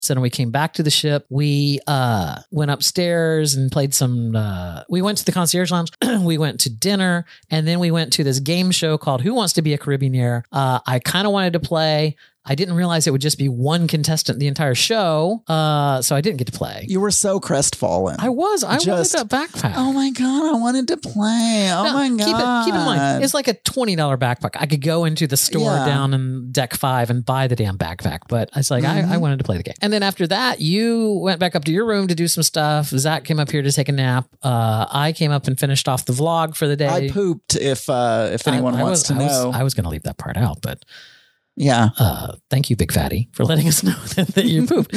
So then we came back to the ship. We went upstairs and played some. We went to the concierge lounge. We went to dinner, and then we went to this game show called Who Wants to Be a Caribbeanaire? I kind of wanted to play. I didn't realize it would just be one contestant the entire show, so I didn't get to play. You were so crestfallen. I was. I wanted that backpack. Oh my God, I wanted to play. Oh my God. Keep in mind, it's like a $20 backpack. I could go into the store down in Deck 5 and buy the damn backpack, but it's like, I wanted to play the game. And then after that, you went back up to your room to do some stuff. Zach came up here to take a nap. I came up and finished off the vlog for the day. I pooped if anyone wants to know. I was going to leave that part out, but... Yeah. Thank you, Big Fatty, for letting us know that you pooped.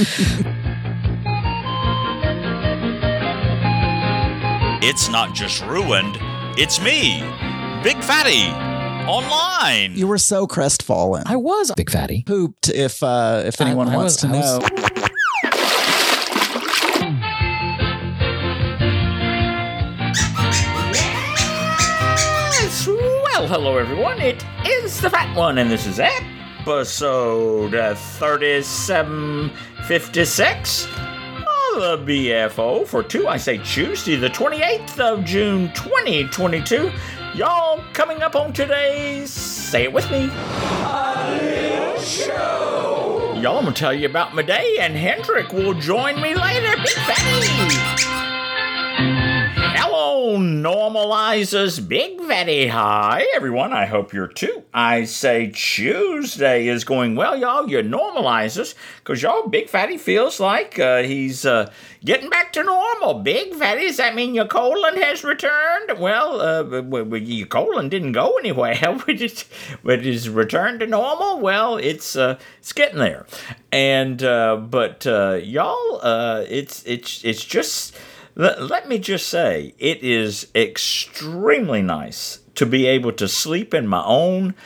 It's not just ruined, it's me, Big Fatty, online. You were so crestfallen. I was, Big Fatty. Pooped if anyone wants to know. Yes! Well, hello everyone, it is the Fat One, and this is episode 3756 of the BFO for Tuesday, the 28th of June, 2022. Y'all, coming up on today's Say It With Me show. Y'all, I'm gonna tell you about my day, and Hendrick will join me later. Big Fatty. Hello, normalizers, Big Fatty. Hi, everyone. I hope you're too. I say Tuesday is going well, y'all. You're normalizers, because y'all, Big Fatty feels like he's getting back to normal. Big Fatty, does that mean your colon has returned? Well, your colon didn't go anywhere. But it's returned to normal. Well, it's getting there. And but y'all, it's just. Let me just say, it is extremely nice to be able to sleep in my own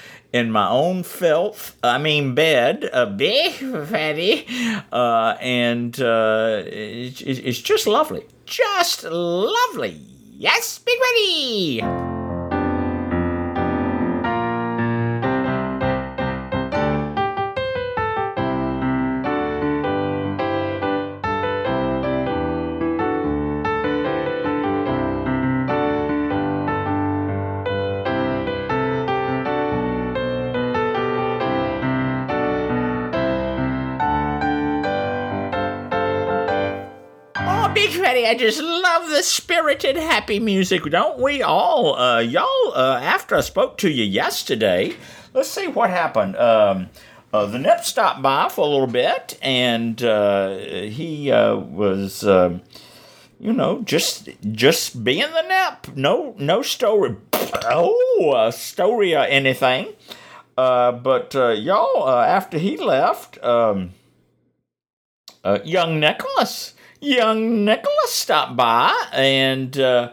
bed, Big Fatty, and it's just lovely, Yes, Big Fatty. Big Fatty, I just love the spirited, happy music, don't we all? Y'all, after I spoke to you yesterday, let's see what happened. The Nip stopped by for a little bit, and he was, just being the Nip. No story, story or anything. But y'all, after he left, young Nicholas stopped by and had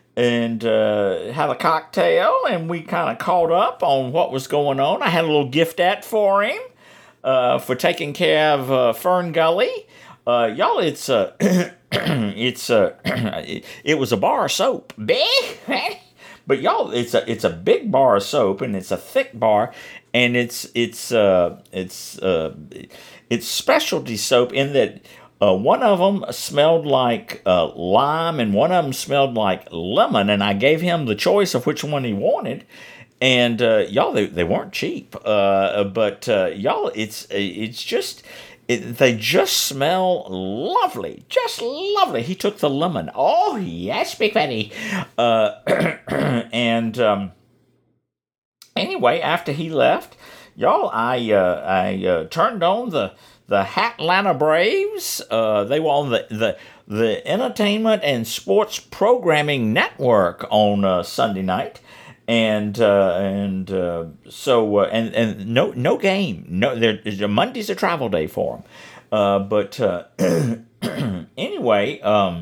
a cocktail, and we kind of caught up on what was going on. I had a little gift for him for taking care of Fern Gully. Y'all, it was a bar of soap, but y'all, it's a big bar of soap, and it's a thick bar, and it's specialty soap in that. One of them smelled like lime, and one of them smelled like lemon, and I gave him the choice of which one he wanted. And y'all, they weren't cheap, but y'all, it's just they just smell lovely, just lovely. He took the lemon. Oh yes, Big Fatty. And anyway, after he left, y'all, I turned on the Hatlanta Braves. They were on the Entertainment and Sports Programming Network on Sunday night, and no game. No, Monday's a travel day for them. But anyway,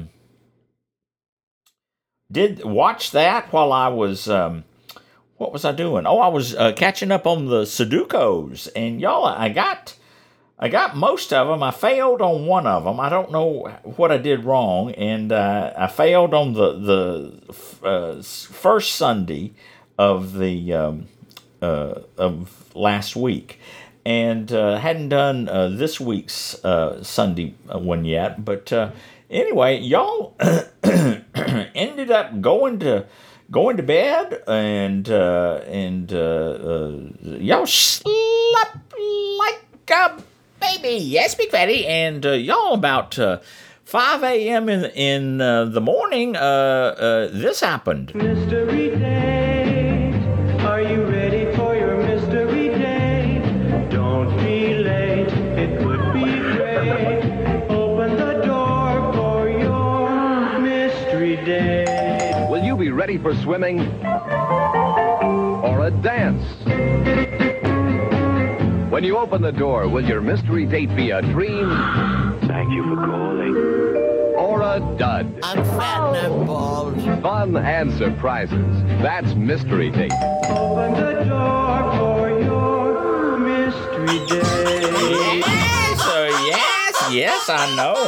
did watch that while I was. What was I doing? Oh, I was catching up on the Sudokus, and y'all, I got most of them. I failed on one of them. I don't know what I did wrong, and I failed on the first Sunday of the of last week. and hadn't done this week's Sunday one yet. But anyway, y'all ended up going to bed, and y'all slept like a baby. Yes, Big Fatty, and y'all about 5 a.m. in the morning. This happened. Mystery date, are you ready for your mystery date? Don't be late, it would be great. Open the door for your mystery date. Will you be ready for swimming or a dance? When you open the door, will your mystery date be a dream? Thank you for calling. Or a dud? I'm fat and I'm bald. Fun and surprises. That's Mystery Date. Open the door for your mystery date. Yes, I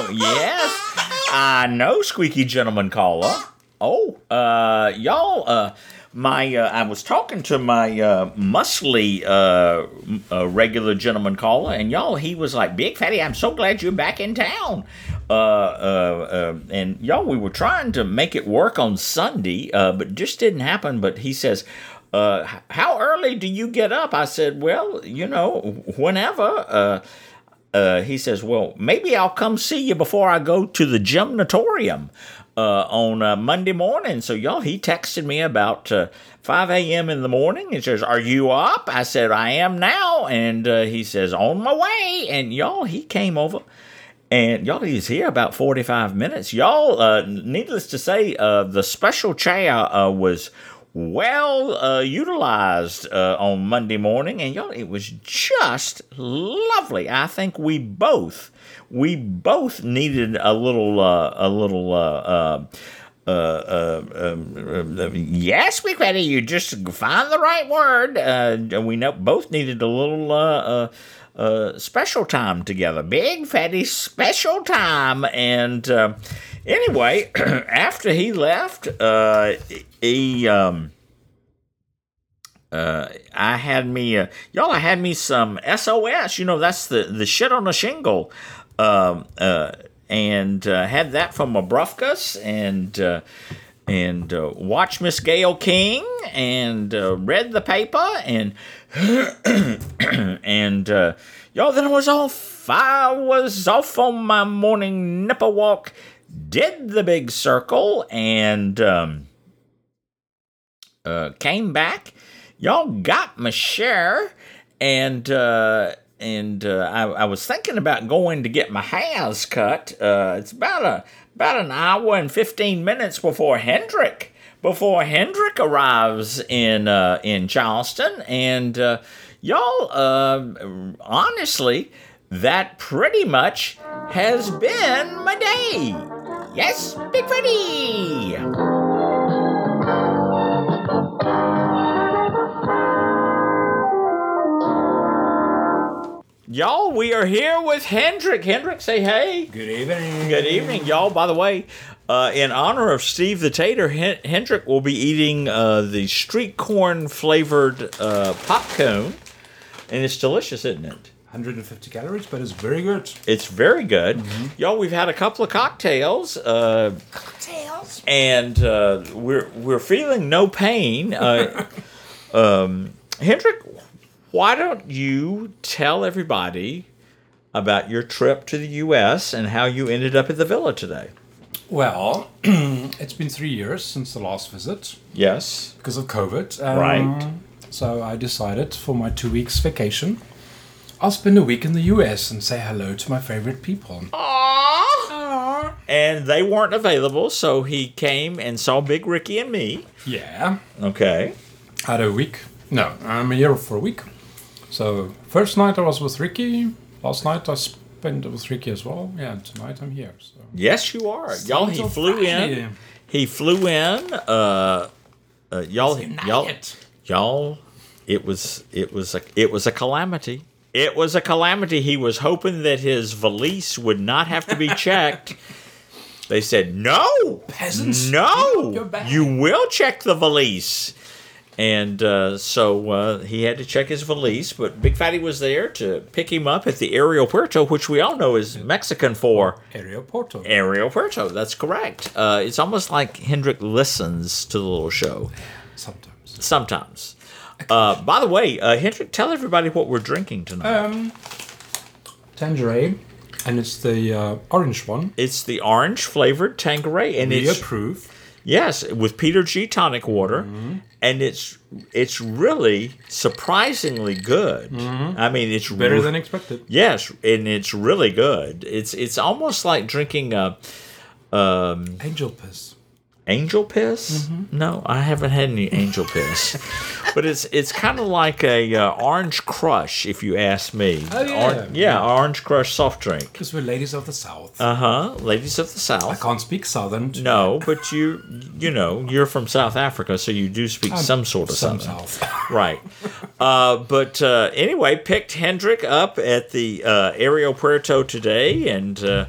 know, Squeaky Gentleman Caller. Oh, y'all, I was talking to my muscly regular gentleman caller, and y'all, he was like, Big Fatty, I'm so glad you're back in town. And y'all, we were trying to make it work on Sunday, but it just didn't happen. But he says, how early do you get up? I said, well, whenever. He says, well, maybe I'll come see you before I go to the gymnatorium on Monday morning. So, y'all, he texted me about 5 a.m. in the morning. He says, are you up? I said, I am now. And he says, on my way. And, y'all, he came over. And, y'all, he's here about 45 minutes. Y'all, needless to say, the special chair was well utilized on Monday morning, and y'all, it was just lovely. I think we both needed a little yes, Big Fatty, you just find the right word. We both needed a little special time together. Big Fatty special time. And anyway, after he left, I had me some SOS. That's the shit on the shingle. And had that from Abrufkus, and watched Miss Gayle King, and read the paper, and and y'all, then I was off on my morning nipper walk, did the big circle, and came back. Y'all got my share, and I was thinking about going to get my hairs cut. It's about an hour and 15 minutes before Hendrick arrives in Charleston, and y'all, honestly, that pretty much has been my day. Yes, Big Freddy. Y'all, we are here with Hendrick. Hendrick, say hey. Good evening. Good evening, y'all. By the way, in honor of Steve the Tater, Hendrick will be eating the street corn flavored popcorn, and it's delicious, isn't it? 150 calories, but it's very good. It's very good. Mm-hmm. Y'all, we've had a couple of cocktails. And we're feeling no pain. Hendrick, why don't you tell everybody about your trip to the U.S. and how you ended up at the villa today? Well, it's been 3 years since the last visit. Yes. Because of COVID. Right. So I decided for my 2 weeks vacation, I'll spend a week in the U.S. and say hello to my favorite people. Aww. And they weren't available, so he came and saw Big Ricky and me. Yeah. Okay. I had a week. No, I'm here for a week. So, first night I was with Ricky. Last night I spent it with Ricky as well. Yeah, and tonight I'm here. So. Yes, you are. Y'all, he flew in. He flew in. Y'all, it was a calamity. It was a calamity. He was hoping that his valise would not have to be checked. They said, no, peasants, no, you will check the valise. And so he had to check his valise, but Big Fatty was there to pick him up at the Aeropuerto, which we all know is Mexican for Aeropuerto. Aeropuerto, that's correct. It's almost like Hendrik listens to the little show. Sometimes. By the way, Hendrik, tell everybody what we're drinking tonight. Tangerine, and it's the orange one. It's the orange-flavored Tanqueray. And we it's approve. Yes, with Peter G. tonic water, and it's really surprisingly good. I mean, it's better than expected. Yes, and it's really good. It's almost like drinking angel piss. Angel piss? No, I haven't had any angel piss, but it's kind of like a Orange Crush, if you ask me. Oh yeah, Orange Crush soft drink. Because we're ladies of the South. Ladies of the South. I can't speak Southern. No, but you know, you're from South Africa, so you do speak some sort of Southern. South. Right. But anyway, picked Hendrik up at the Aeropuerto today, and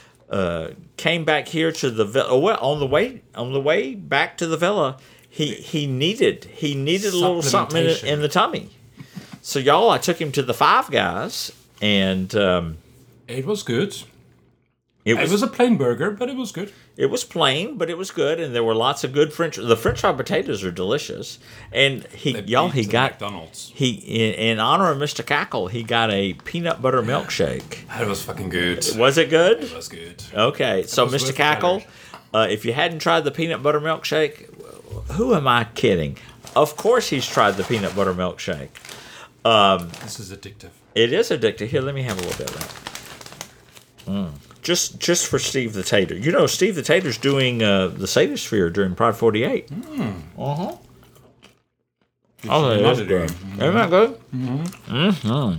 came back here to the villa. Well, on the way back to the villa, he needed a little something in the tummy. So y'all, I took him to the Five Guys, and it was good. It was a plain burger, but it was good. It was plain, but it was good, and there were lots of good The French fried potatoes are delicious, and he got McDonald's. In honor of Mr. Cackle, he got a peanut butter milkshake. That was fucking good. Was it good? It was good. Okay, so Mr. Cackle, if you hadn't tried the peanut butter milkshake, who am I kidding? Of course, he's tried the peanut butter milkshake. This is addictive. It is addictive. Here, let me have a little bit of that. Just for Steve the Tater. You know, Steve the Tater's doing the Satosphere during Pride 48. Oh, that is good. Isn't that good?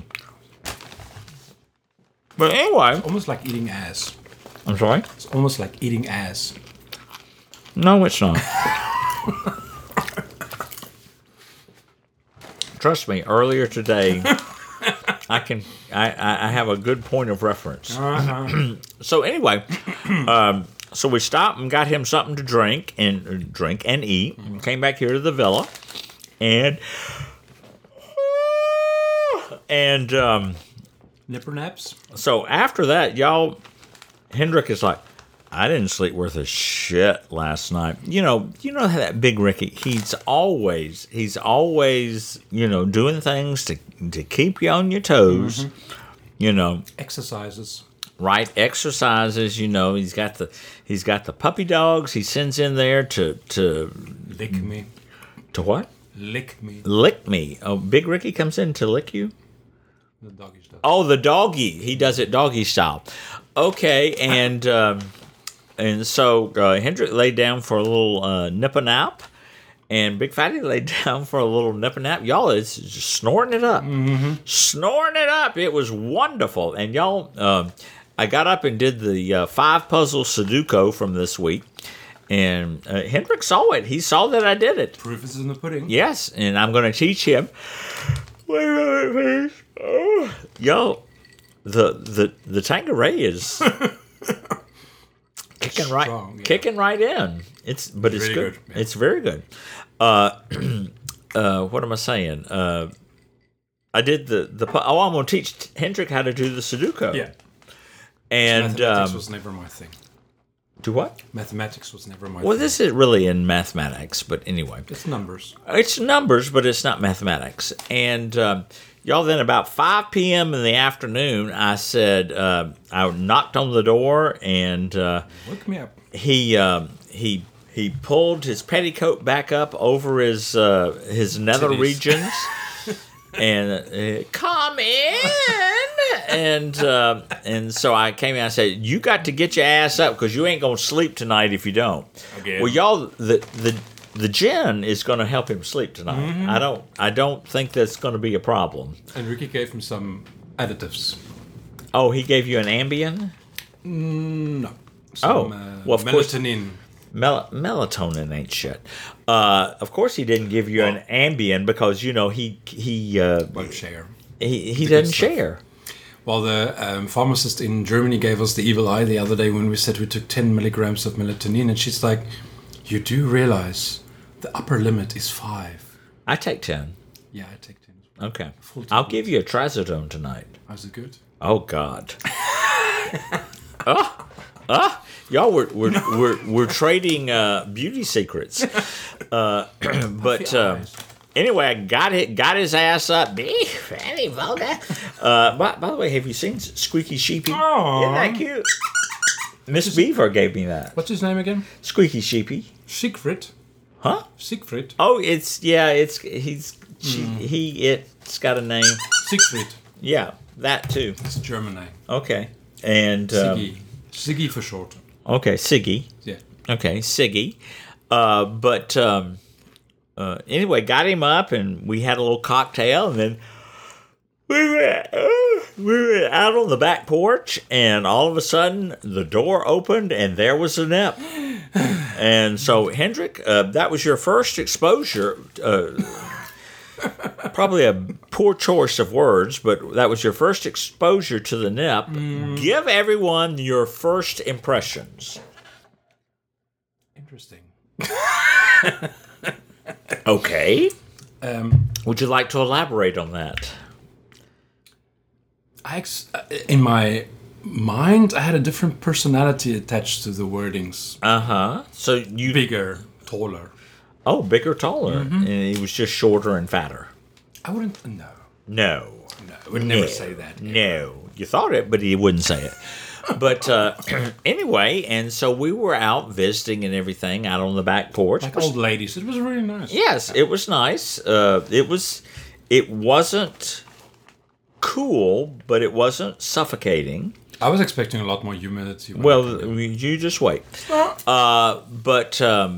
But anyway. It's almost like eating ass. I'm sorry? It's almost like eating ass. No, it's not. Trust me, earlier today... I have a good point of reference. So anyway, so we stopped and got him something to drink and eat. And came back here to the villa, and nipper naps. So after that, y'all, Hendrik is like, I didn't sleep worth a shit last night. You know how that Big Ricky, he's always, doing things to keep you on your toes, Exercises. Right, exercises, he's got the puppy dogs he sends in there to lick me. To what? Lick me. Lick me. Oh, Big Ricky comes in to lick you? The doggy style. Oh, the doggy. He does it doggy style. Okay, and so Hendrik laid down for a little nip-a-nap, and Big Fatty laid down for a little nip-a-nap. Y'all, it's just snoring it up. Snoring it up. It was wonderful. And y'all, I got up and did the 5-puzzle Sudoku from this week, and Hendrik saw it. He saw that I did it. Proof is in the pudding. Yes, and I'm going to teach him. Wait a minute, please. Oh. Y'all, the Tanqueray is... Kicking right in. It's really good. Yeah. It's very good. What am I saying? I did I'm going to teach Hendrik how to do the Sudoku. Yeah. And mathematics was never my thing. Do what? Mathematics was never my thing. Well, this is really in mathematics, but anyway. It's numbers. It's numbers, but it's not mathematics. And y'all, then about 5 p.m. in the afternoon, I said, I knocked on the door, and Wake me up. He pulled his petticoat back up over his nether regions, and come in. And so I came in. I said, "You got to get your ass up because you ain't gonna sleep tonight if you don't." Again. Well, y'all, the gin is going to help him sleep tonight. I don't think that's going to be a problem. And Ricky gave him some additives. Oh, he gave you an Ambien? No. Well, of melatonin. Melatonin ain't shit. Of course, he didn't give you an Ambien because he won't share. He doesn't share. Well, the pharmacist in Germany gave us the evil eye the other day when we said we took 10 milligrams of melatonin, and she's like, "You do realize the upper limit is 5. I take 10. Yeah, I take 10 as well. Okay. Full I'll tablet. give you a trazodone tonight. Is it good? Oh God. Y'all we're trading beauty secrets. But anyway, I got his ass up. Big Fatty vulgar. By the way, have you seen Squeaky Sheepy? Aww. Isn't that cute? Miss Beaver gave me that. What's his name again? Squeaky Sheepy. Siegfried. Huh? Siegfried. Oh, it's got a name. Siegfried. Yeah, that too. It's a German name. Okay. And Siggy. Siggy for short. Okay, Siggy. Yeah. Okay, Siggy. But anyway, got him up and we had a little cocktail, and then we were out on the back porch, and all of a sudden the door opened and there was a nip. And so, Hendrick, that was your first exposure. Probably a poor choice of words, but that was your first exposure to the nip. Give everyone your first impressions. Interesting. Okay. Would you like to elaborate on that? In my mind, I had a different personality attached to the wordings. So you Bigger, taller. Oh, bigger, taller, and he was just shorter and fatter. I wouldn't. No, I would never say that. No, you thought it, but he wouldn't say it. But anyway, and so we were out visiting and everything out on the back porch. Like old ladies. It was really nice. Yes, it was nice. It wasn't cool, but it wasn't suffocating. I was expecting a lot more humidity. Well, you just wait. But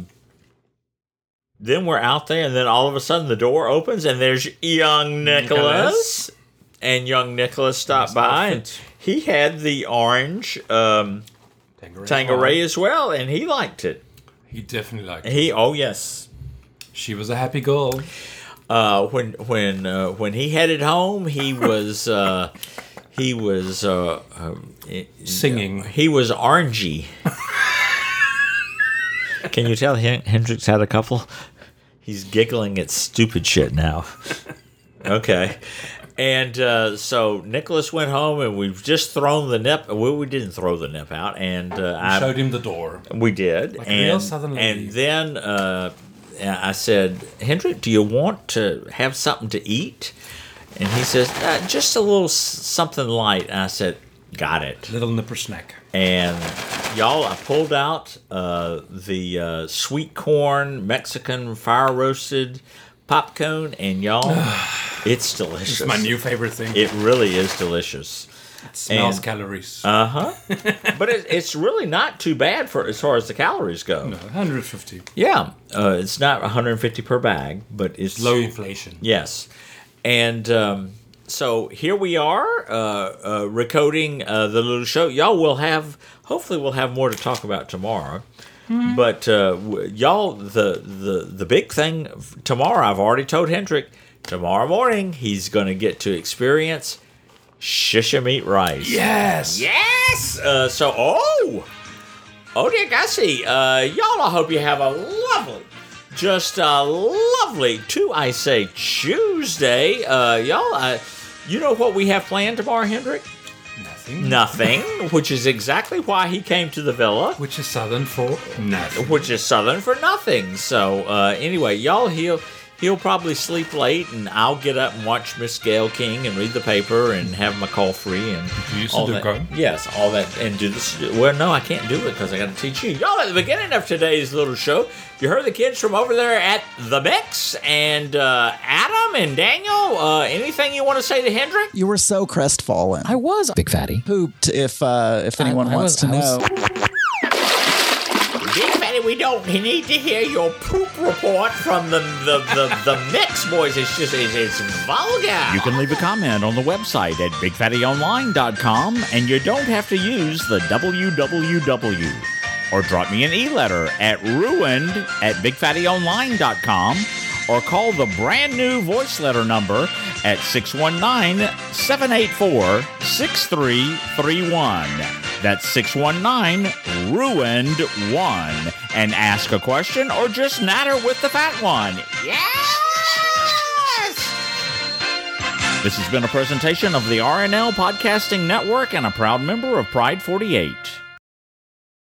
then we're out there, and then all of a sudden the door opens, and there's young Nicholas. And young Nicholas stopped by, and he had the orange Tanqueray as well, and he liked it. He definitely liked it. Oh yes, she was a happy girl. When he headed home, he was singing. He was orangey. Can you tell Hendrix had a couple? He's giggling at stupid shit now. Okay. And so Nicholas went home, and we've just thrown the nip. Well, we didn't throw the nip out, and I showed him the door. We did, like real Southern lady. And then I said, "Hendrick, do you want to have something to eat?" And he says, "Just a little something light." And I said, "Got it." Little nipper snack. And y'all, I pulled out the sweet corn Mexican fire roasted popcorn, and y'all, it's delicious. It's my new favorite thing. It really is delicious. It smells calories. But it's really not too bad for as far as the calories go. No, 150. Yeah, it's not 150 per bag, but it's low inflation. Yes, and so here we are, recoding the little show. Y'all will hopefully we'll have more to talk about tomorrow. Mm-hmm. But y'all, the big thing tomorrow, I've already told Hendrick, tomorrow morning he's going to get to experience shisha meat rice. Yes! Yes! Oh dear Gussie, y'all, I hope you have a lovely Tuesday. Y'all, you know what we have planned tomorrow, Hendrick? Nothing, which is exactly why he came to the villa. Which is Southern for nothing. So anyway, y'all, he'll probably sleep late, and I'll get up and watch Miss Gail King and read the paper and have my coffee and all that. Yes, all that, and do this. Well, no, I can't do it because I got to teach you. Y'all, at the beginning of today's little show, you heard the kids from over there at The Mix, and Adam and Daniel, anything you want to say to Hendrick? You were so crestfallen. I was Big Fatty. Pooped, if anyone wants to know. Big Fatty, we don't need to hear your poop report from the Mix boys. It's vulgar. You can leave a comment on the website at bigfattyonline.com, and you don't have to use the www. Or drop me an e-letter at ruined@bigfattyonline.com, or call the brand new voice letter number at 619-784-6331. That's 619-RUINED1, and ask a question or just natter with the fat one. Yeah! This has been a presentation of the RNL Podcasting Network and a proud member of Pride 48.